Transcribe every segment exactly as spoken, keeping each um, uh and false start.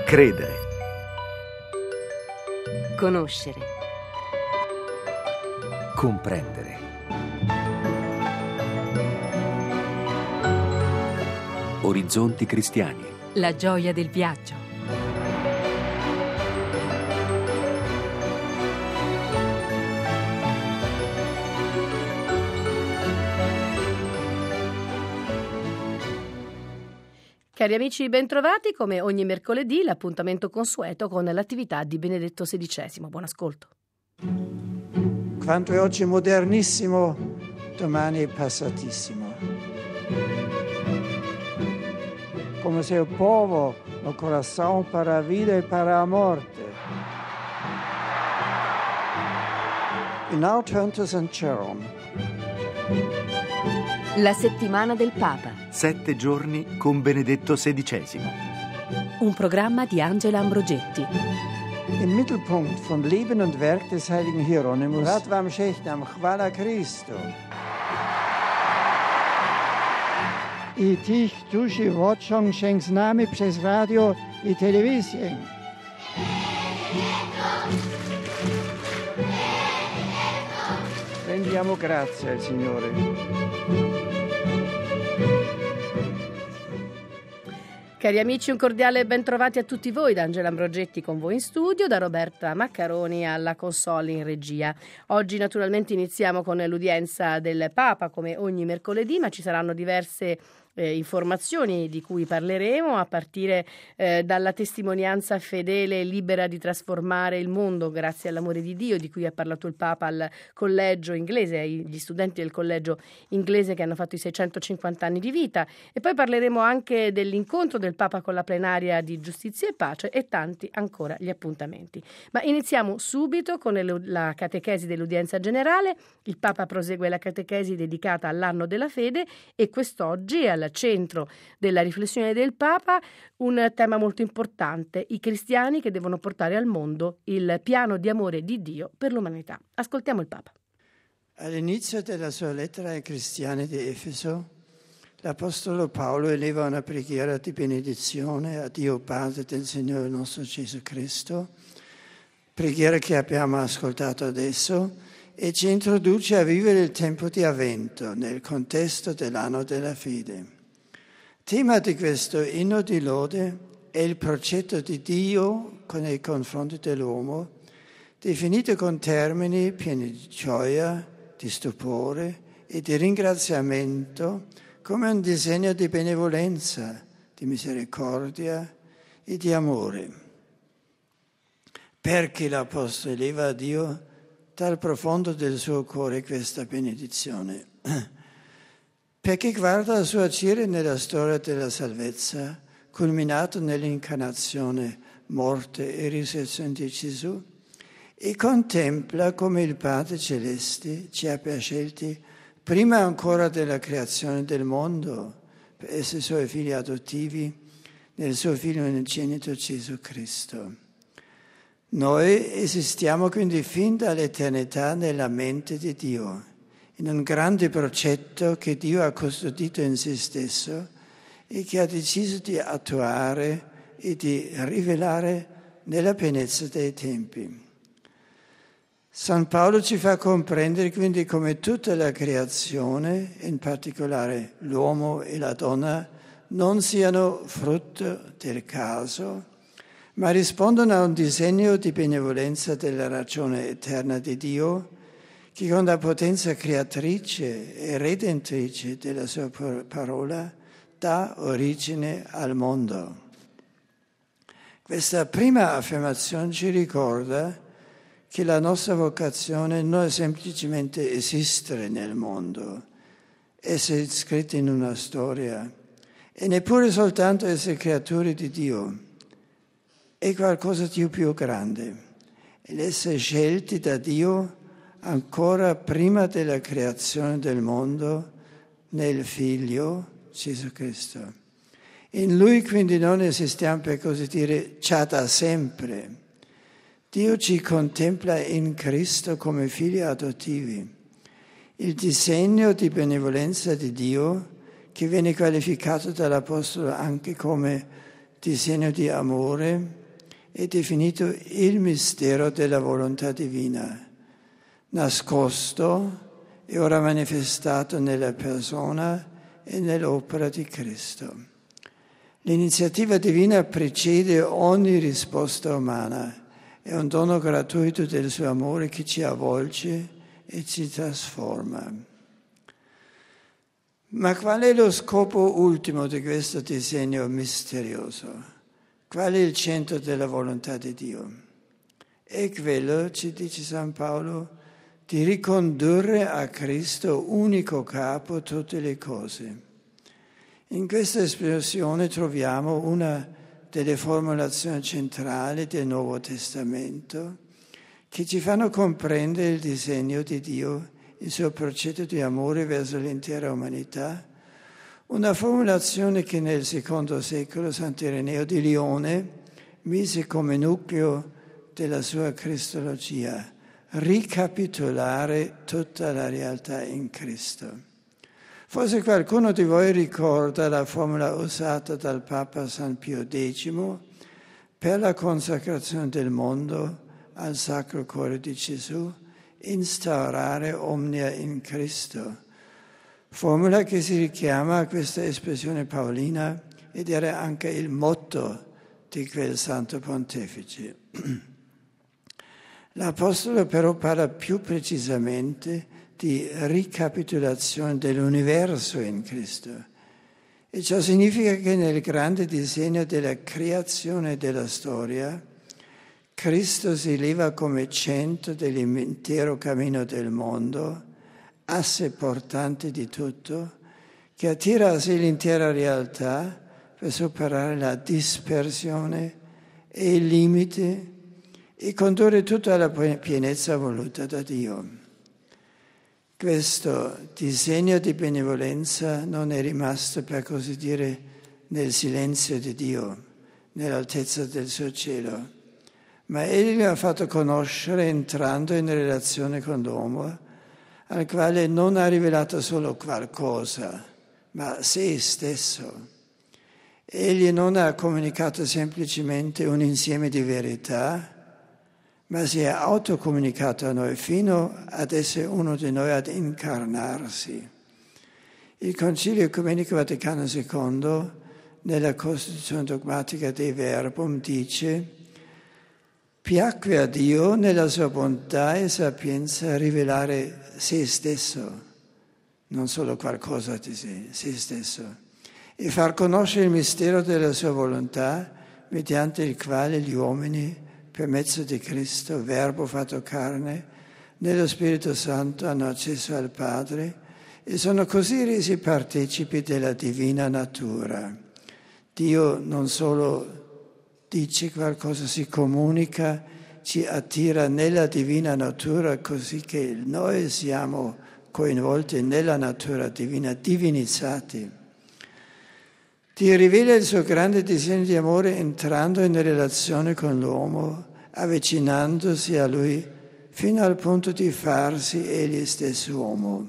Credere. Conoscere. Comprendere. Orizzonti cristiani. La gioia del viaggio. Cari amici, bentrovati. Come ogni mercoledì, l'appuntamento consueto con l'attività di Benedetto sedicesimo. Buon ascolto. Quanto è oggi modernissimo, domani è passatissimo. Come se il povo, il coração para a vida e para a morte. In autunno Sankt Jerome. La settimana del Papa. Sette giorni con Benedetto sedicesimo. Un programma di Angela Ambrogetti. Im Mittelpunkt von Leben und Werk des heiligen Hieronymus, Radvam Shechnam, Chwala Christo. I tych, którzy woczą się z nami przez radio i telewizję. Rendiamo grazie al Signore. Cari amici, un cordiale bentrovati a tutti voi da Angela Ambrogetti con voi in studio, da Roberta Maccaroni alla console in regia. Oggi naturalmente iniziamo con l'udienza del Papa come ogni mercoledì, ma ci saranno diverse Eh, informazioni di cui parleremo, a partire eh, dalla testimonianza fedele e libera di trasformare il mondo grazie all'amore di Dio, di cui ha parlato il Papa al collegio inglese, agli studenti del collegio inglese che hanno fatto i seicentocinquanta anni di vita, e poi parleremo anche dell'incontro del Papa con la plenaria di Giustizia e Pace e tanti ancora gli appuntamenti. Ma iniziamo subito con la catechesi dell'udienza generale. Il Papa prosegue la catechesi dedicata all'anno della fede e quest'oggi al centro della riflessione del Papa un tema molto importante: i cristiani che devono portare al mondo il piano di amore di Dio per l'umanità. Ascoltiamo il Papa. All'inizio della sua lettera ai cristiani di Efeso, l'Apostolo Paolo eleva una preghiera di benedizione a Dio Padre del Signore nostro Gesù Cristo, preghiera che abbiamo ascoltato adesso, e ci introduce a vivere il tempo di Avvento nel contesto dell'anno della fede. Tema di questo inno di lode è il progetto di Dio nei confronti dell'uomo, definito con termini pieni di gioia, di stupore e di ringraziamento, come un disegno di benevolenza, di misericordia e di amore. Perché l'Apostolo eleva a Dio dal profondo del suo cuore questa benedizione? Perché guarda il suo agire nella storia della salvezza, culminato nell'incarnazione, morte e risurrezione di Gesù, e contempla come il Padre Celeste ci abbia scelti prima ancora della creazione del mondo per essere suoi figli adottivi nel suo Figlio unigenito Gesù Cristo. Noi esistiamo quindi fin dall'eternità nella mente di Dio, in un grande progetto che Dio ha custodito in se stesso e che ha deciso di attuare e di rivelare nella pienezza dei tempi. San Paolo ci fa comprendere quindi come tutta la creazione, in particolare l'uomo e la donna, non siano frutto del caso, ma rispondono a un disegno di benevolenza della ragione eterna di Dio, che con la potenza creatrice e redentrice della sua parola dà origine al mondo. Questa prima affermazione ci ricorda che la nostra vocazione non è semplicemente esistere nel mondo, essere iscritti in una storia, e neppure soltanto essere creature di Dio. È qualcosa di più grande, l'essere scelti da Dio ancora prima della creazione del mondo nel Figlio Gesù Cristo. In Lui quindi non esistiamo, per così dire, già da sempre. Dio ci contempla in Cristo come figli adottivi. Il disegno di benevolenza di Dio, che viene qualificato dall'Apostolo anche come disegno di amore, è definito il mistero della volontà divina, nascosto e ora manifestato nella persona e nell'opera di Cristo. L'iniziativa divina precede ogni risposta umana, è un dono gratuito del suo amore che ci avvolge e ci trasforma. Ma qual è lo scopo ultimo di questo disegno misterioso? Qual è il centro della volontà di Dio? È quello, ci dice San Paolo, di ricondurre a Cristo, unico capo, tutte le cose. In questa espressione troviamo una delle formulazioni centrali del Nuovo Testamento che ci fanno comprendere il disegno di Dio, il suo progetto di amore verso l'intera umanità, una formulazione che nel secondo secolo Sant'Ireneo di Lione mise come nucleo della sua cristologia, ricapitolare tutta la realtà in Cristo. Forse qualcuno di voi ricorda la formula usata dal Papa San Pio X per la consacrazione del mondo al Sacro Cuore di Gesù, instaurare omnia in Cristo. Formula che si richiama a questa espressione paolina ed era anche il motto di quel Santo Pontefice. L'Apostolo però parla più precisamente di ricapitolazione dell'universo in Cristo. E ciò significa che nel grande disegno della creazione della storia, Cristo si leva come centro dell'intero cammino del mondo, asse portante di tutto, che attira a sé l'intera realtà per superare la dispersione e il limite e condurre tutto alla pienezza voluta da Dio. Questo disegno di benevolenza non è rimasto, per così dire, nel silenzio di Dio, nell'altezza del suo cielo, ma Egli lo ha fatto conoscere entrando in relazione con l'uomo, al quale non ha rivelato solo qualcosa, ma se stesso. Egli non ha comunicato semplicemente un insieme di verità, ma si è autocomunicato a noi fino ad essere uno di noi, ad incarnarsi. Il Concilio Ecumenico Vaticano secondo, nella Costituzione dogmatica dei Verbum, dice: piacque a Dio nella sua bontà e sapienza rivelare se stesso, non solo qualcosa di sé, se stesso, e far conoscere il mistero della sua volontà, mediante il quale gli uomini, per mezzo di Cristo, Verbo fatto carne, nello Spirito Santo hanno accesso al Padre e sono così resi partecipi della divina natura. Dio non solo dice qualcosa, si comunica, ci attira nella divina natura così che noi siamo coinvolti nella natura divina, divinizzati. Ti rivela il suo grande disegno di amore entrando in relazione con l'uomo, avvicinandosi a lui fino al punto di farsi egli stesso uomo.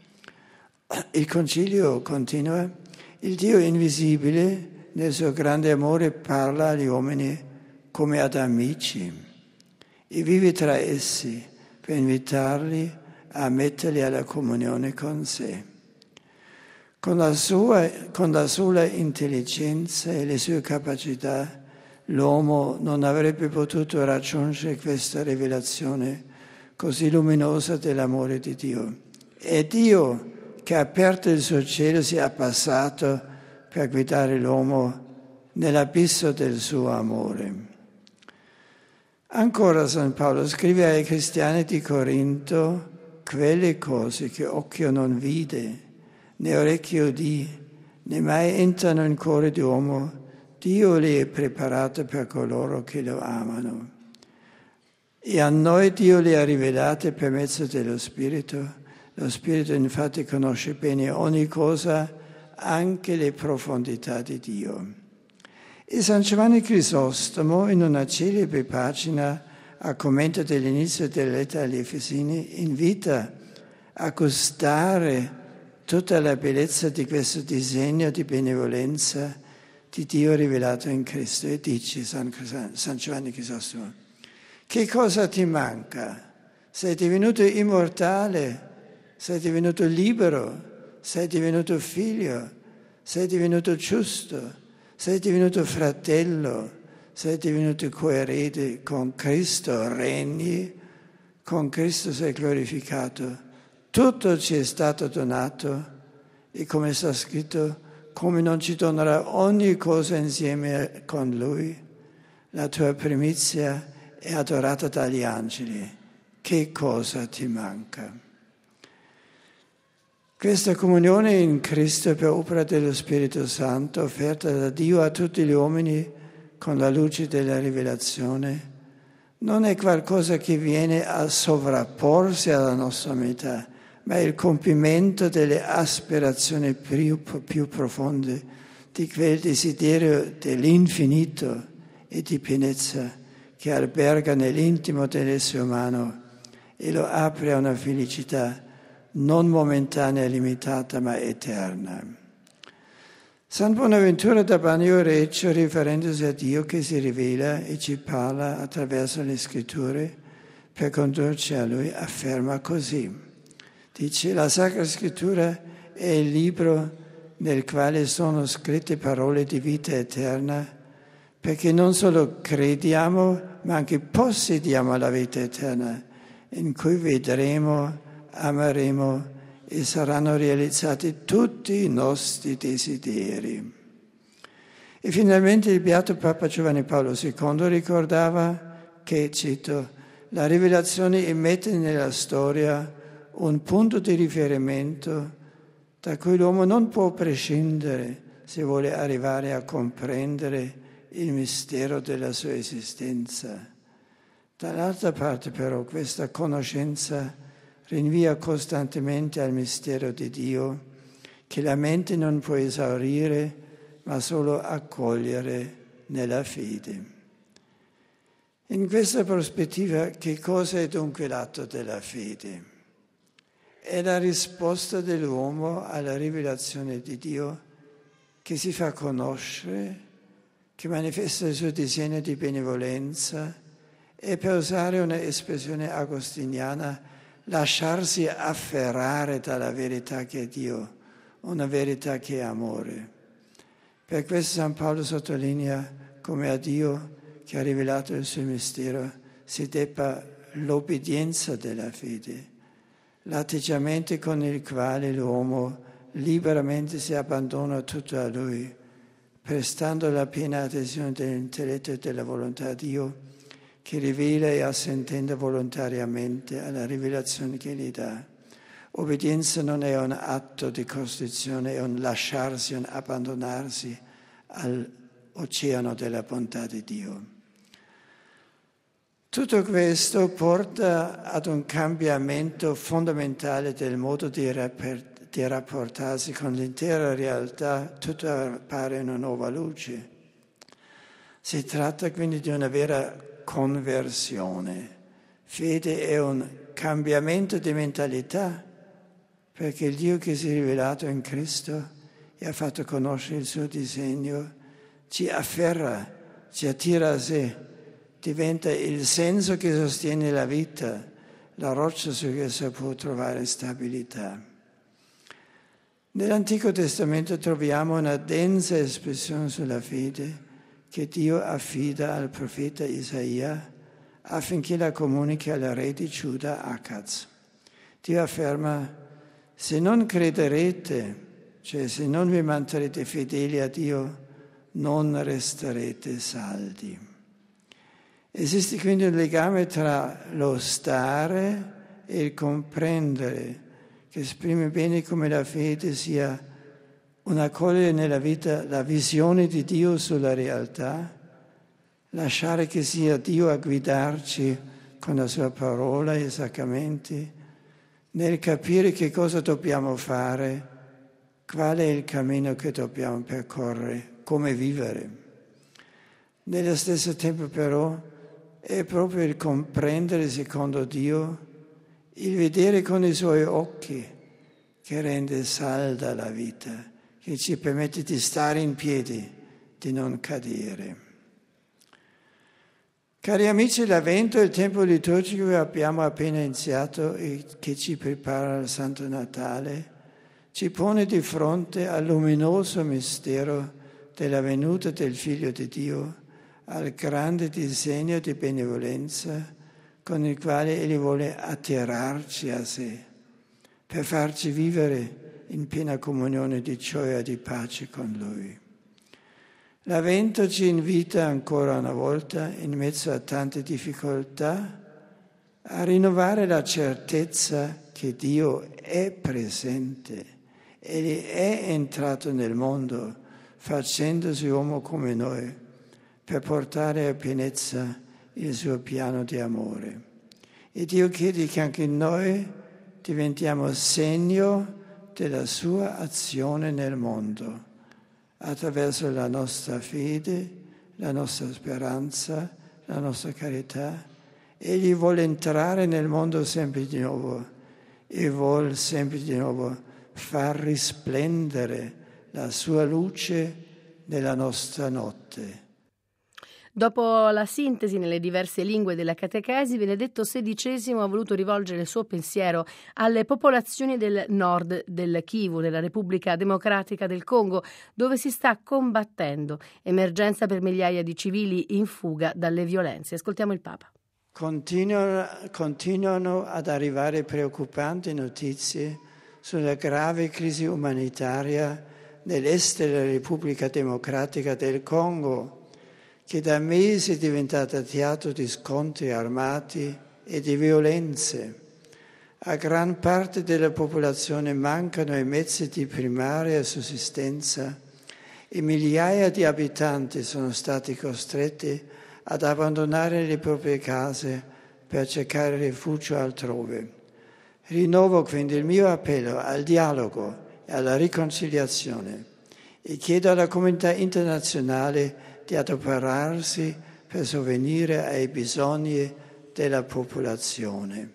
Il Concilio continua: il Dio invisibile nel suo grande amore parla agli uomini come ad amici e vive tra essi per invitarli a metterli alla comunione con sé. Con la sua, con la sola intelligenza e le sue capacità, l'uomo non avrebbe potuto raggiungere questa rivelazione così luminosa dell'amore di Dio. È Dio che ha aperto il suo cielo, si è abbassato per guidare l'uomo nell'abisso del suo amore. Ancora San Paolo scrive ai cristiani di Corinto quelle cose che occhio non vide, né orecchio udì, né mai entrano in cuore di uomo, Dio le ha preparate per coloro che lo amano. E a noi Dio le ha rivelate per mezzo dello Spirito. Lo Spirito infatti conosce bene ogni cosa, anche le profondità di Dio. E San Giovanni Crisostomo, in una celebre pagina a commento dell'inizio della lettera agli Efesini, invita a gustare tutta la bellezza di questo disegno di benevolenza, di Dio rivelato in Cristo. E dici, San, San Giovanni Crisostomo, che cosa ti manca? Sei divenuto immortale, sei divenuto libero, sei divenuto figlio, sei divenuto giusto, sei divenuto fratello, sei divenuto coerede con Cristo, regni, con Cristo sei glorificato. Tutto ci è stato donato e come sta scritto, come non ci donerà ogni cosa insieme con Lui, la tua primizia è adorata dagli angeli. Che cosa ti manca? Questa comunione in Cristo per opera dello Spirito Santo, offerta da Dio a tutti gli uomini con la luce della rivelazione, non è qualcosa che viene a sovrapporsi alla nostra metà, ma è il compimento delle aspirazioni più, più profonde, di quel desiderio dell'infinito e di pienezza che alberga nell'intimo dell'essere umano e lo apre a una felicità non momentanea e limitata, ma eterna. San Bonaventura da Bagnoregio, riferendosi a Dio che si rivela e ci parla attraverso le scritture per condurci a Lui, afferma così. Dice, la Sacra Scrittura è il libro nel quale sono scritte parole di vita eterna, perché non solo crediamo, ma anche possediamo la vita eterna, in cui vedremo, ameremo e saranno realizzati tutti i nostri desideri. E finalmente il Beato Papa Giovanni Paolo secondo ricordava che, cito, la rivelazione immette nella storia un punto di riferimento da cui l'uomo non può prescindere se vuole arrivare a comprendere il mistero della sua esistenza. Dall'altra parte però questa conoscenza rinvia costantemente al mistero di Dio che la mente non può esaurire ma solo accogliere nella fede. In questa prospettiva che cosa è dunque l'atto della fede? È la risposta dell'uomo alla rivelazione di Dio che si fa conoscere, che manifesta il suo disegno di benevolenza e, per usare una espressione agostiniana, lasciarsi afferrare dalla verità che è Dio, una verità che è amore. Per questo San Paolo sottolinea come a Dio che ha rivelato il suo mistero si debba l'obbedienza della fede, l'atteggiamento con il quale l'uomo liberamente si abbandona tutto a Lui, prestando la piena adesione dell'intelletto e della volontà a Dio, che rivela e assentendo volontariamente alla rivelazione che gli dà. Obbedienza non è un atto di costrizione, è un lasciarsi, un abbandonarsi all'oceano della bontà di Dio. Tutto questo porta ad un cambiamento fondamentale del modo di, rapper- di rapportarsi con l'intera realtà, tutto appare in una nuova luce. Si tratta quindi di una vera conversione. Fede è un cambiamento di mentalità, perché il Dio che si è rivelato in Cristo e ha fatto conoscere il suo disegno ci afferra, ci attira a sé, diventa il senso che sostiene la vita, la roccia su cui si può trovare stabilità. Nell'Antico Testamento troviamo una densa espressione sulla fede che Dio affida al profeta Isaia affinché la comunichi al re di Giuda Acaz. Dio afferma, se non crederete, cioè se non vi manterrete fedeli a Dio, non resterete saldi. Esiste quindi un legame tra lo stare e il comprendere, che esprime bene come la fede sia un accogliere nella vita la visione di Dio sulla realtà, lasciare che sia Dio a guidarci con la sua parola e i sacramenti, nel capire che cosa dobbiamo fare, qual è il cammino che dobbiamo percorrere, come vivere. Nello stesso tempo però è proprio il comprendere secondo Dio, il vedere con i suoi occhi che rende salda la vita, che ci permette di stare in piedi di non cadere. Cari amici, l'Avvento, il tempo liturgico che abbiamo appena iniziato e che ci prepara al Santo Natale, ci pone di fronte al luminoso mistero della venuta del Figlio di Dio, al grande disegno di benevolenza con il quale Egli vuole attirarci a sé, per farci vivere in piena comunione di gioia e di pace con Lui. L'Avvento ci invita ancora una volta, in mezzo a tante difficoltà, a rinnovare la certezza che Dio è presente. Egli è entrato nel mondo, facendosi uomo come noi, per portare a pienezza il suo piano di amore. E Dio chiede che anche noi diventiamo segno della sua azione nel mondo, attraverso la nostra fede, la nostra speranza, la nostra carità. Egli vuole entrare nel mondo sempre di nuovo e vuole sempre di nuovo far risplendere la sua luce nella nostra notte. Dopo la sintesi nelle diverse lingue della catechesi, Benedetto sedicesimo ha voluto rivolgere il suo pensiero alle popolazioni del nord del Kivu, nella Repubblica Democratica del Congo, dove si sta combattendo emergenza per migliaia di civili in fuga dalle violenze. Ascoltiamo il Papa. Continuano, continuano ad arrivare preoccupanti notizie sulla grave crisi umanitaria nell'est della Repubblica Democratica del Congo, che da mesi è diventata teatro di scontri armati e di violenze. A gran parte della popolazione mancano i mezzi di primaria sussistenza e migliaia di abitanti sono stati costretti ad abbandonare le proprie case per cercare rifugio altrove. Rinnovo quindi il mio appello al dialogo e alla riconciliazione e chiedo alla comunità internazionale di adoperarsi per sovvenire ai bisogni della popolazione.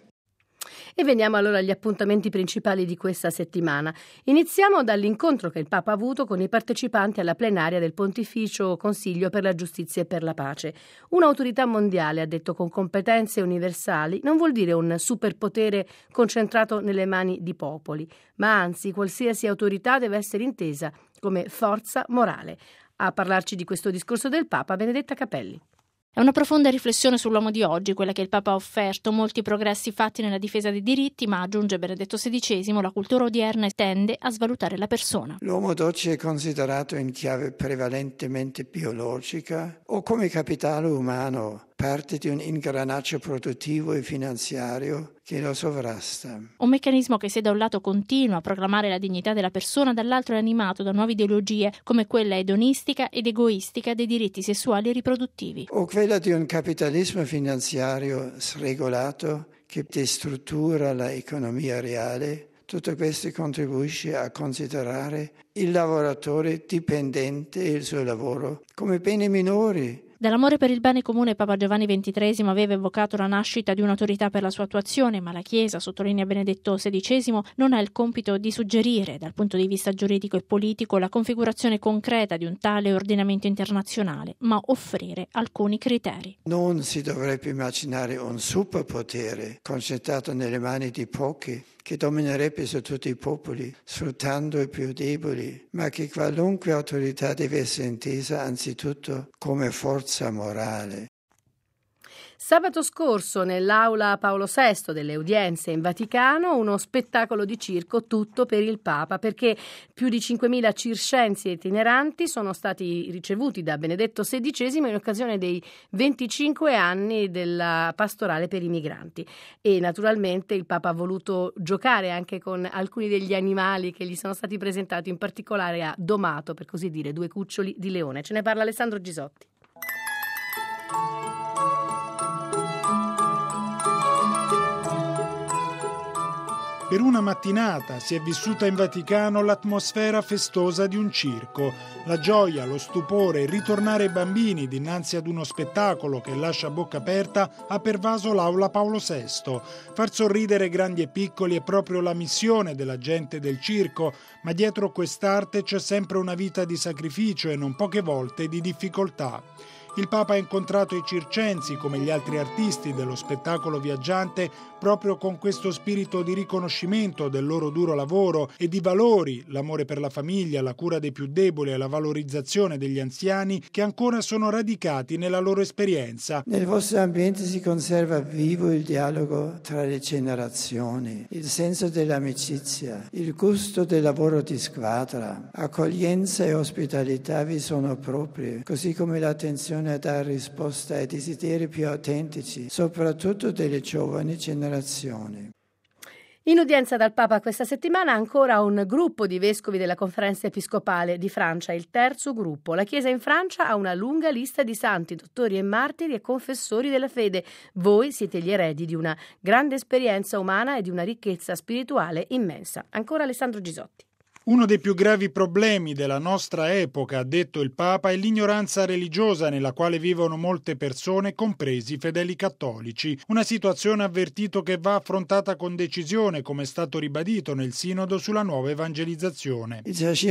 E veniamo allora agli appuntamenti principali di questa settimana. Iniziamo dall'incontro che il Papa ha avuto con i partecipanti alla plenaria del Pontificio Consiglio per la Giustizia e per la Pace. Un'autorità mondiale, ha detto, con competenze universali, non vuol dire un superpotere concentrato nelle mani di popoli, ma anzi qualsiasi autorità deve essere intesa come forza morale. A parlarci di questo discorso del Papa, Benedetta Capelli. È una profonda riflessione sull'uomo di oggi, quella che il Papa ha offerto, molti progressi fatti nella difesa dei diritti, ma, aggiunge Benedetto sedicesimo, la cultura odierna tende a svalutare la persona. L'uomo d'oggi è considerato in chiave prevalentemente biologica o come capitale umano, parte di un ingranaggio produttivo e finanziario che lo sovrasta. Un meccanismo che se da un lato continua a proclamare la dignità della persona, dall'altro è animato da nuove ideologie come quella edonistica ed egoistica dei diritti sessuali e riproduttivi. O quella di un capitalismo finanziario sregolato che destruttura l'economia reale. Tutto questo contribuisce a considerare il lavoratore dipendente e il suo lavoro come beni minori. Dall'amore per il bene comune Papa Giovanni ventitreesimo aveva evocato la nascita di un'autorità per la sua attuazione, ma la Chiesa, sottolinea Benedetto sedicesimo, non ha il compito di suggerire, dal punto di vista giuridico e politico, la configurazione concreta di un tale ordinamento internazionale, ma offrire alcuni criteri. Non si dovrebbe immaginare un superpotere concentrato nelle mani di pochi, che dominerebbe su tutti i popoli, sfruttando i più deboli, ma che qualunque autorità deve essere intesa anzitutto come forza morale. Sabato scorso nell'aula Paolo sesto delle udienze in Vaticano uno spettacolo di circo tutto per il Papa, perché più di cinquemila circensi itineranti sono stati ricevuti da Benedetto sedicesimo in occasione dei venticinque anni della pastorale per i migranti e naturalmente il Papa ha voluto giocare anche con alcuni degli animali che gli sono stati presentati, in particolare ha domato, per così dire, due cuccioli di leone. Ce ne parla Alessandro Gisotti. Per una mattinata si è vissuta in Vaticano l'atmosfera festosa di un circo. La gioia, lo stupore, il ritornare ai bambini dinanzi ad uno spettacolo che lascia a bocca aperta ha pervaso l'aula Paolo sesto. Far sorridere grandi e piccoli è proprio la missione della gente del circo, ma dietro quest'arte c'è sempre una vita di sacrificio e non poche volte di difficoltà. Il Papa ha incontrato i circensi, come gli altri artisti dello spettacolo viaggiante, proprio con questo spirito di riconoscimento del loro duro lavoro e di valori, l'amore per la famiglia, la cura dei più deboli e la valorizzazione degli anziani, che ancora sono radicati nella loro esperienza. Nel vostro ambiente si conserva vivo il dialogo tra le generazioni, il senso dell'amicizia, il gusto del lavoro di squadra. Accoglienza e ospitalità vi sono proprie, così come l'attenzione a dare risposta ai desideri più autentici, soprattutto delle giovani generazioni. In udienza dal Papa questa settimana ancora un gruppo di vescovi della Conferenza Episcopale di Francia, il terzo gruppo. La Chiesa in Francia ha una lunga lista di santi, dottori e martiri e confessori della fede. Voi siete gli eredi di una grande esperienza umana e di una ricchezza spirituale immensa. Ancora Alessandro Gisotti. Uno dei più gravi problemi della nostra epoca, ha detto il Papa, è l'ignoranza religiosa nella quale vivono molte persone, compresi i fedeli cattolici. Una situazione, avvertito, che va affrontata con decisione, come è stato ribadito nel Sinodo sulla nuova evangelizzazione.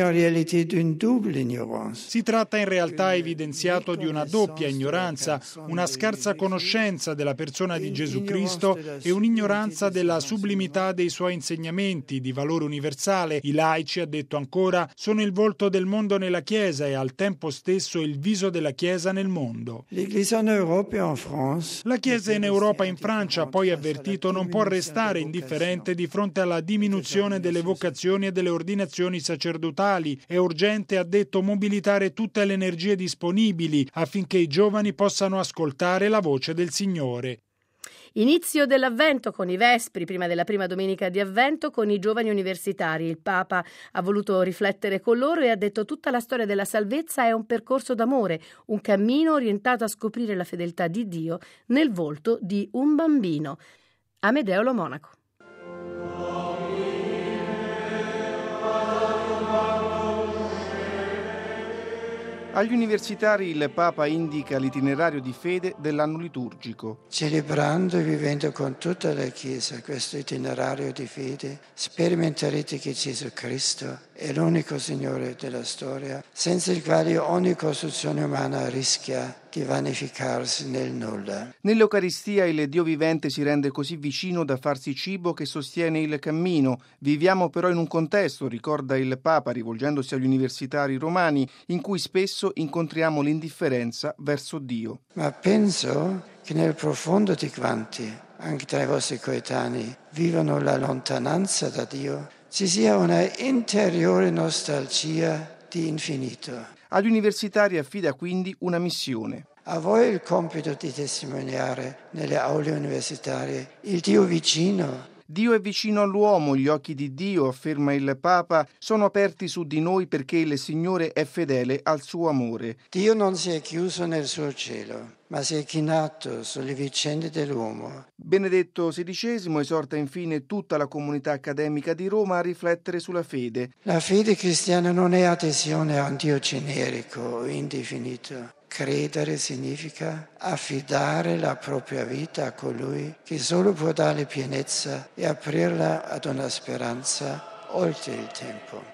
Si tratta in realtà, evidenziato, di una doppia ignoranza, una scarsa conoscenza della persona di Gesù Cristo e un'ignoranza della sublimità dei suoi insegnamenti, di valore universale. I laici, ha detto ancora, sono il volto del mondo nella Chiesa e al tempo stesso il viso della Chiesa nel mondo. La Chiesa in Europa e in Francia, poi avvertito, non può restare indifferente di fronte alla diminuzione delle vocazioni e delle ordinazioni sacerdotali. È urgente, ha detto, mobilitare tutte le energie disponibili affinché i giovani possano ascoltare la voce del Signore. Inizio dell'Avvento con i Vespri, prima della prima domenica di Avvento, con i giovani universitari. Il Papa ha voluto riflettere con loro e ha detto: tutta la storia della salvezza è un percorso d'amore, un cammino orientato a scoprire la fedeltà di Dio nel volto di un bambino. Amedeo Lo Monaco. Agli universitari il Papa indica l'itinerario di fede dell'anno liturgico. Celebrando e vivendo con tutta la Chiesa questo itinerario di fede, sperimenterete che Gesù Cristo è l'unico Signore della storia, senza il quale ogni costruzione umana rischia di vanificarsi nel nulla. Nell'Eucaristia il Dio vivente si rende così vicino da farsi cibo che sostiene il cammino. Viviamo però in un contesto, ricorda il Papa rivolgendosi agli universitari romani, in cui spesso incontriamo l'indifferenza verso Dio. Ma penso che nel profondo di quanti, anche tra i vostri coetanei, vivono la lontananza da Dio, ci sia una interiore nostalgia di infinito. Agli universitari affida quindi una missione. A voi il compito di testimoniare nelle aule universitarie il Dio vicino. Dio è vicino all'uomo, gli occhi di Dio, afferma il Papa, sono aperti su di noi perché il Signore è fedele al suo amore. Dio non si è chiuso nel suo cielo, ma si è chinato sulle vicende dell'uomo. Benedetto sedicesimo esorta infine tutta la comunità accademica di Roma a riflettere sulla fede. La fede cristiana non è adesione a un Dio generico o indefinito. Credere significa affidare la propria vita a colui che solo può dare pienezza e aprirla ad una speranza oltre il tempo.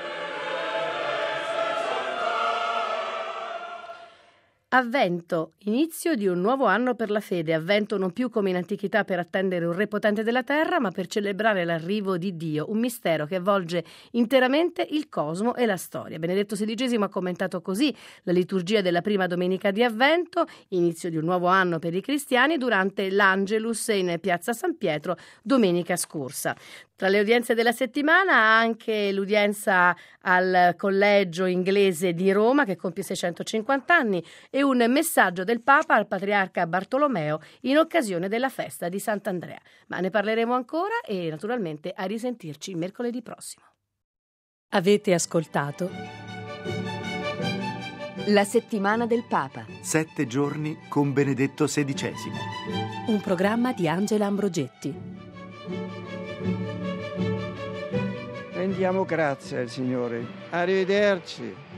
Avvento, inizio di un nuovo anno per la fede. Avvento non più come in antichità per attendere un re potente della terra, ma per celebrare l'arrivo di Dio, un mistero che avvolge interamente il cosmo e la storia. Benedetto sedicesimo ha commentato così la liturgia della prima domenica di Avvento, inizio di un nuovo anno per i cristiani, durante l'Angelus in piazza San Pietro domenica scorsa. Tra le udienze della settimana anche l'udienza al Collegio Inglese di Roma, che compie seicentocinquanta anni, e un messaggio del Papa al Patriarca Bartolomeo in occasione della festa di Sant'Andrea. Ma ne parleremo ancora e naturalmente a risentirci mercoledì prossimo. Avete ascoltato La settimana del Papa. Sette giorni con Benedetto sedicesimo. Un programma di Angela Ambrogetti. rendiamo grazie al Signore. Arrivederci.